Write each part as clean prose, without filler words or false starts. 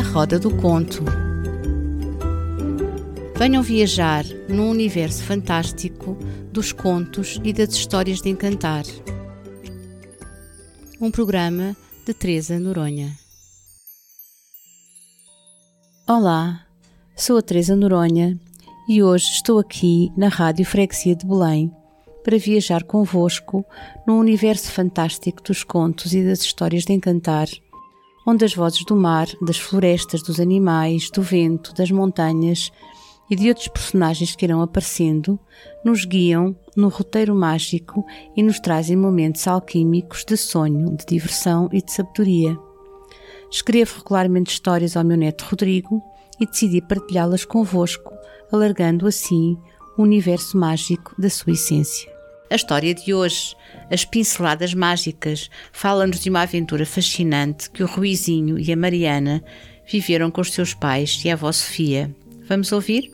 Roda do Conto. Venham viajar num universo fantástico dos contos e das histórias de encantar. Um programa de Teresa Noronha. Olá, sou a Teresa Noronha e hoje estou aqui na Rádio Freguesia de Belém para viajar convosco num universo fantástico dos contos e das histórias de encantar, onde as vozes do mar, das florestas, dos animais, do vento, das montanhas e de outros personagens que irão aparecendo, nos guiam no roteiro mágico e nos trazem momentos alquímicos de sonho, de diversão e de sabedoria. Escrevo regularmente histórias ao meu neto Rodrigo e decidi partilhá-las convosco, alargando assim o universo mágico da sua essência. A história de hoje, As Pinceladas Mágicas, fala-nos de uma aventura fascinante que o Ruizinho e a Mariana viveram com os seus pais e a avó Sofia. Vamos ouvir?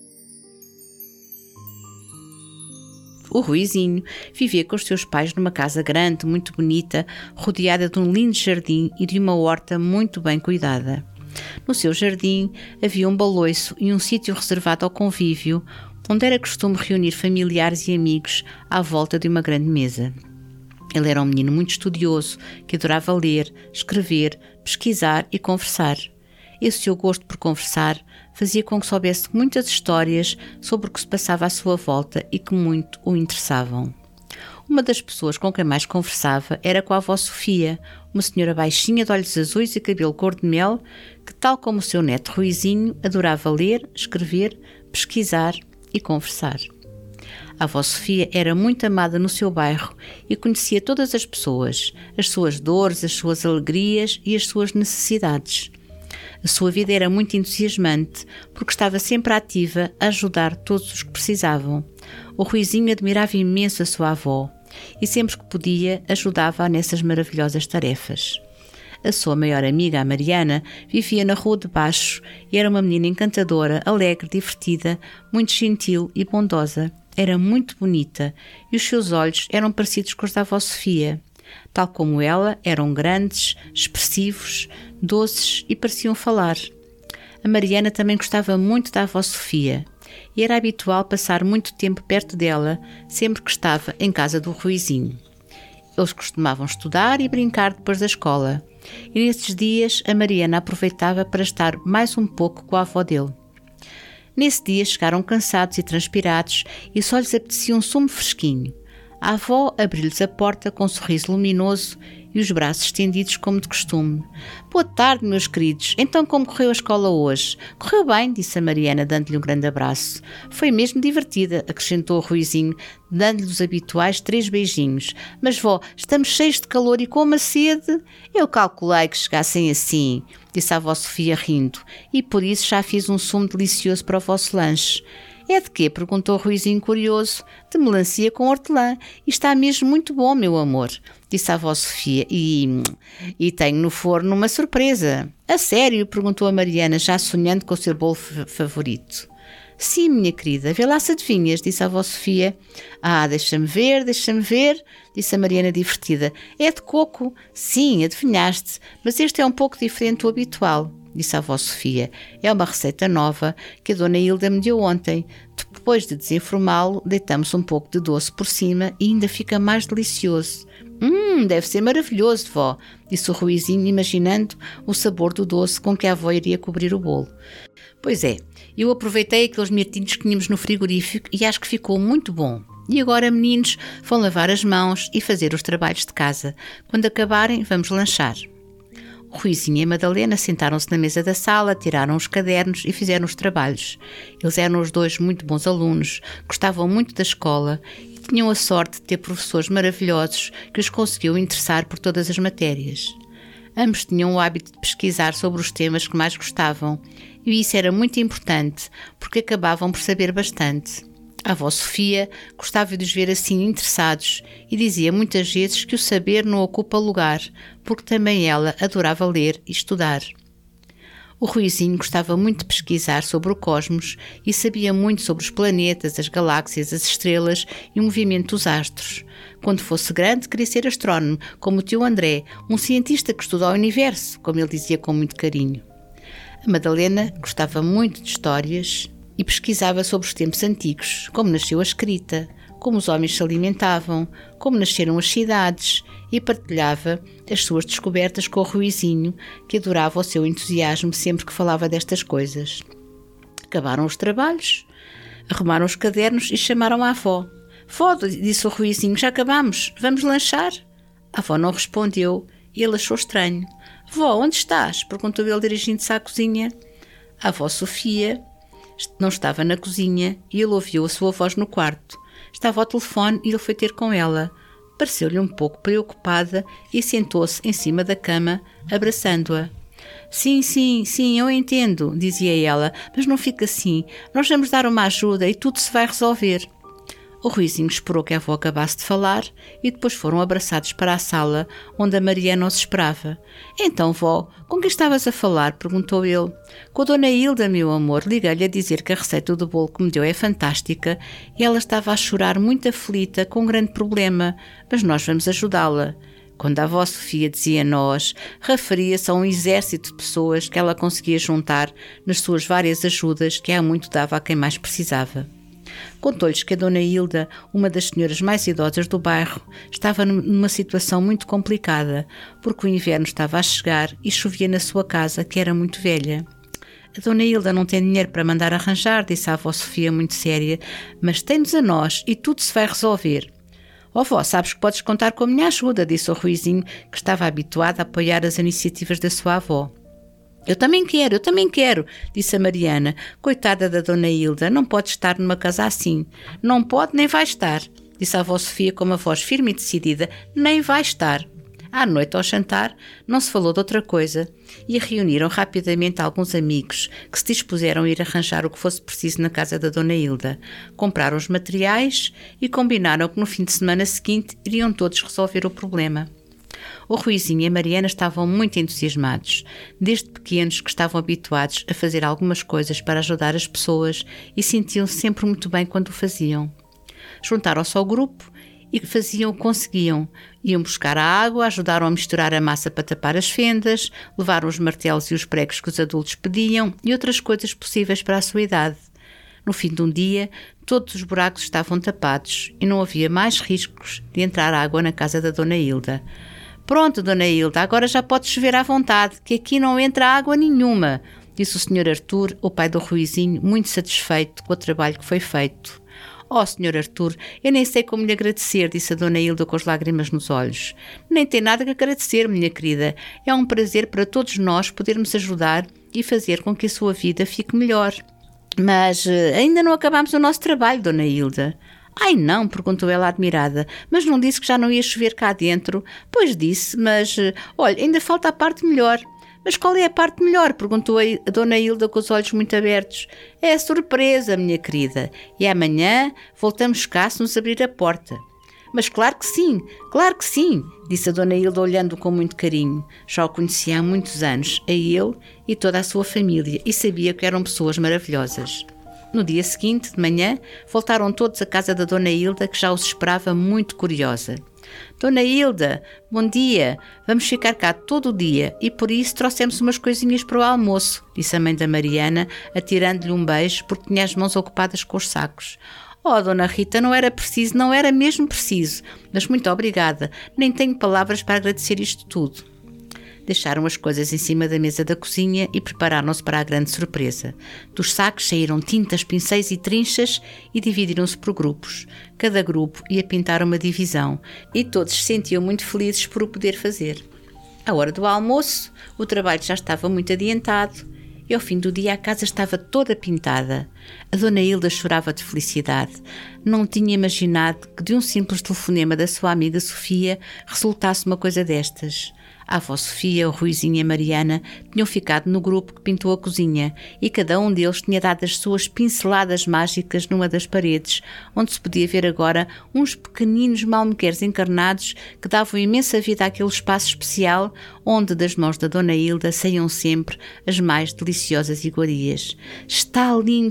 O Ruizinho vivia com os seus pais numa casa grande, muito bonita, rodeada de um lindo jardim e de uma horta muito bem cuidada. No seu jardim havia um baloiço e um sítio reservado ao convívio, onde era costume reunir familiares e amigos à volta de uma grande mesa. Ele era um menino muito estudioso, que adorava ler, escrever, pesquisar e conversar. Esse seu gosto por conversar fazia com que soubesse muitas histórias sobre o que se passava à sua volta e que muito o interessavam. Uma das pessoas com quem mais conversava era com a avó Sofia, uma senhora baixinha de olhos azuis e cabelo cor-de-mel, que, tal como o seu neto Ruizinho, adorava ler, escrever, pesquisar e conversar. A avó Sofia era muito amada no seu bairro e conhecia todas as pessoas, as suas dores, as suas alegrias e as suas necessidades. A sua vida era muito entusiasmante, porque estava sempre ativa a ajudar todos os que precisavam. O Ruizinho admirava imenso a sua avó e sempre que podia ajudava-a nessas maravilhosas tarefas. A sua maior amiga, a Mariana, vivia na rua de baixo e era uma menina encantadora, alegre, divertida, muito gentil e bondosa. Era muito bonita e os seus olhos eram parecidos com os da avó Sofia. Tal como ela, eram grandes, expressivos, doces e pareciam falar. A Mariana também gostava muito da avó Sofia e era habitual passar muito tempo perto dela, sempre que estava em casa do Ruizinho. Eles costumavam estudar e brincar depois da escola, e nesses dias a Mariana aproveitava para estar mais um pouco com a avó dele. Nesse dia chegaram cansados e transpirados e só lhes apetecia um sumo fresquinho. A avó abriu-lhes a porta com um sorriso luminoso e os braços estendidos como de costume. Boa tarde, meus queridos. Então como correu a escola hoje? Correu bem, disse a Mariana, dando-lhe um grande abraço. Foi mesmo divertida, acrescentou o Ruizinho, dando-lhe os habituais 3 beijinhos. Mas vó, estamos cheios de calor e com uma sede. Eu calculei que chegassem assim, disse a avó Sofia rindo, e por isso já fiz um sumo delicioso para o vosso lanche. É de quê? Perguntou o Ruizinho curioso. De melancia com hortelã. E está mesmo muito bom, meu amor, disse a avó Sofia. E tenho no forno uma surpresa. A sério? Perguntou a Mariana, já sonhando com o seu bolo favorito. Sim, minha querida, vê lá se adivinhas, disse a avó Sofia. Deixa-me ver, disse a Mariana divertida. É de coco. Sim, adivinhaste, mas este é um pouco diferente do habitual, disse a avó Sofia. É uma receita nova que a dona Hilda me deu ontem. Depois de desenformá-lo, deitamos um pouco de doce por cima e ainda fica mais delicioso. Deve ser maravilhoso, vó, disse o Ruizinho, imaginando o sabor do doce com que a avó iria cobrir o bolo. Pois é, eu aproveitei aqueles mirtinhos que tínhamos no frigorífico e acho que ficou muito bom. E agora, meninos, vão lavar as mãos e fazer os trabalhos de casa. Quando acabarem, vamos lanchar. O Ruizinho e a Madalena sentaram-se na mesa da sala, tiraram os cadernos e fizeram os trabalhos. Eles eram os dois muito bons alunos, gostavam muito da escola e tinham a sorte de ter professores maravilhosos que os conseguiam interessar por todas as matérias. Ambos tinham o hábito de pesquisar sobre os temas que mais gostavam e isso era muito importante porque acabavam por saber bastante. A avó Sofia gostava de os ver assim interessados e dizia muitas vezes que o saber não ocupa lugar, porque também ela adorava ler e estudar. O Ruizinho gostava muito de pesquisar sobre o cosmos e sabia muito sobre os planetas, as galáxias, as estrelas e o movimento dos astros. Quando fosse grande, queria ser astrónomo, como o tio André, um cientista que estuda o universo, como ele dizia com muito carinho. A Madalena gostava muito de histórias e pesquisava sobre os tempos antigos, como nasceu a escrita, como os homens se alimentavam, como nasceram as cidades, e partilhava as suas descobertas com o Ruizinho, que adorava o seu entusiasmo sempre que falava destas coisas. Acabaram os trabalhos, arrumaram os cadernos e chamaram a avó. Vó, disse o Ruizinho, já acabamos, vamos lanchar? A avó não respondeu e ele achou estranho. Vó, onde estás? Perguntou ele dirigindo-se à cozinha. A avó Sofia não estava na cozinha e ele ouviu a sua voz no quarto. Estava ao telefone e ele foi ter com ela. Pareceu-lhe um pouco preocupada e sentou-se em cima da cama, abraçando-a. Sim, eu entendo, dizia ela, mas não fica assim. Nós vamos dar uma ajuda e tudo se vai resolver. O Ruizinho esperou que a avó acabasse de falar e depois foram abraçados para a sala onde a Mariana os esperava. Então, vó, com quem estavas a falar? Perguntou ele. Com a Dona Hilda, meu amor. Liguei-lhe a dizer que a receita do bolo que me deu é fantástica e ela estava a chorar muito aflita com um grande problema, mas nós vamos ajudá-la. Quando a avó Sofia dizia nós, referia-se a um exército de pessoas que ela conseguia juntar nas suas várias ajudas que há muito dava a quem mais precisava. Contou-lhes que a Dona Hilda, uma das senhoras mais idosas do bairro, estava numa situação muito complicada, porque o inverno estava a chegar e chovia na sua casa, que era muito velha. A Dona Hilda não tem dinheiro para mandar arranjar, disse a avó Sofia muito séria, mas tem-nos a nós e tudo se vai resolver. Ó vó, sabes que podes contar com a minha ajuda, disse o Ruizinho, que estava habituado a apoiar as iniciativas da sua avó. Eu também quero, disse a Mariana. Coitada da Dona Hilda, não pode estar numa casa assim. Não pode nem vai estar, disse a avó Sofia com uma voz firme e decidida. Nem vai estar. À noite, ao jantar, não se falou de outra coisa e reuniram rapidamente alguns amigos que se dispuseram a ir arranjar o que fosse preciso na casa da Dona Hilda. Compraram os materiais e combinaram que no fim de semana seguinte iriam todos resolver o problema. O Ruizinho e a Mariana estavam muito entusiasmados. Desde pequenos que estavam habituados a fazer algumas coisas para ajudar as pessoas e sentiam-se sempre muito bem quando o faziam. Juntaram-se ao grupo e faziam o que conseguiam. Iam buscar a água, ajudaram a misturar a massa para tapar as fendas, levaram os martelos e os pregos que os adultos pediam e outras coisas possíveis para a sua idade. No fim de um dia, todos os buracos estavam tapados e não havia mais riscos de entrar água na casa da Dona Hilda. Pronto, Dona Hilda, agora já pode chover à vontade, que aqui não entra água nenhuma, disse o Sr. Artur, o pai do Ruizinho, muito satisfeito com o trabalho que foi feito. Oh, Sr. Artur, eu nem sei como lhe agradecer, disse a Dona Hilda com as lágrimas nos olhos. Nem tem nada que agradecer, minha querida. É um prazer para todos nós podermos ajudar e fazer com que a sua vida fique melhor. Mas ainda não acabamos o nosso trabalho, Dona Hilda. Ai não, perguntou ela admirada, mas não disse que já não ia chover cá dentro? Pois disse, mas, olha, ainda falta a parte melhor. Mas qual é a parte melhor? Perguntou a Dona Hilda com os olhos muito abertos. É a surpresa, minha querida, e amanhã voltamos cá se nos abrir a porta. Mas claro que sim, disse a Dona Hilda olhando com muito carinho. Já o conhecia há muitos anos, a ele e toda a sua família, e sabia que eram pessoas maravilhosas. No dia seguinte, de manhã, voltaram todos à casa da Dona Hilda, que já os esperava muito curiosa. Dona Hilda, bom dia, vamos ficar cá todo o dia e por isso trouxemos umas coisinhas para o almoço, disse a mãe da Mariana, atirando-lhe um beijo porque tinha as mãos ocupadas com os sacos. Oh, Dona Rita, não era mesmo preciso, mas muito obrigada, nem tenho palavras para agradecer isto tudo. Deixaram as coisas em cima da mesa da cozinha e prepararam-se para a grande surpresa. Dos sacos saíram tintas, pincéis e trinchas e dividiram-se por grupos. Cada grupo ia pintar uma divisão e todos se sentiam muito felizes por o poder fazer. À hora do almoço, o trabalho já estava muito adiantado e ao fim do dia a casa estava toda pintada. A Dona Hilda chorava de felicidade. Não tinha imaginado que de um simples telefonema da sua amiga Sofia resultasse uma coisa destas. A avó Sofia, o Ruizinho e a Mariana tinham ficado no grupo que pintou a cozinha e cada um deles tinha dado as suas pinceladas mágicas numa das paredes, onde se podia ver agora uns pequeninos malmequeres encarnados que davam imensa vida àquele espaço especial onde das mãos da Dona Hilda saíam sempre as mais deliciosas iguarias. Está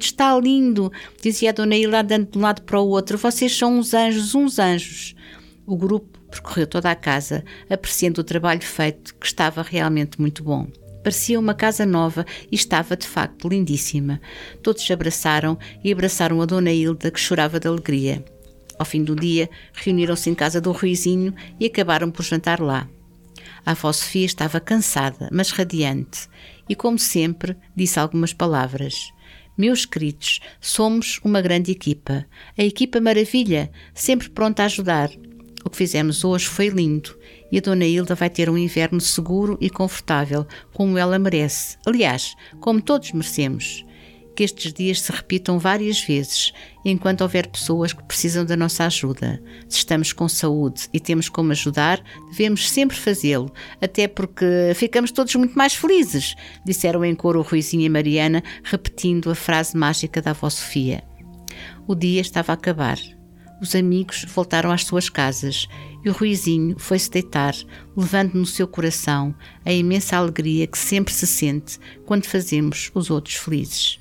lindo, dizia a Dona Hilda andando de um lado para o outro, vocês são uns anjos. O grupo percorreu toda a casa, apreciando o trabalho feito, que estava realmente muito bom. Parecia uma casa nova e estava, de facto, lindíssima. Todos se abraçaram e abraçaram a Dona Hilda, que chorava de alegria. Ao fim do dia, reuniram-se em casa do Ruizinho e acabaram por jantar lá. A avó Sofia estava cansada, mas radiante, e, como sempre, disse algumas palavras. Meus queridos, somos uma grande equipa. A equipa maravilha, sempre pronta a ajudar. O que fizemos hoje foi lindo e a Dona Hilda vai ter um inverno seguro e confortável, como ela merece. Aliás, como todos merecemos. Que estes dias se repitam várias vezes, enquanto houver pessoas que precisam da nossa ajuda. Se estamos com saúde e temos como ajudar, devemos sempre fazê-lo, até porque ficamos todos muito mais felizes, disseram em coro o Ruizinho e a Mariana, repetindo a frase mágica da avó Sofia. O dia estava a acabar. Os amigos voltaram às suas casas e o Ruizinho foi-se deitar, levando no seu coração a imensa alegria que sempre se sente quando fazemos os outros felizes.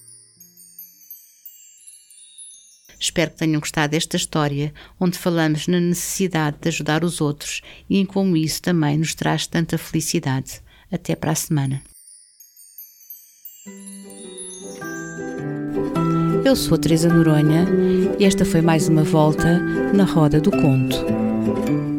Espero que tenham gostado desta história, onde falamos na necessidade de ajudar os outros e em como isso também nos traz tanta felicidade. Até para a semana. Eu sou a Teresa Noronha e esta foi mais uma volta na Roda do Conto.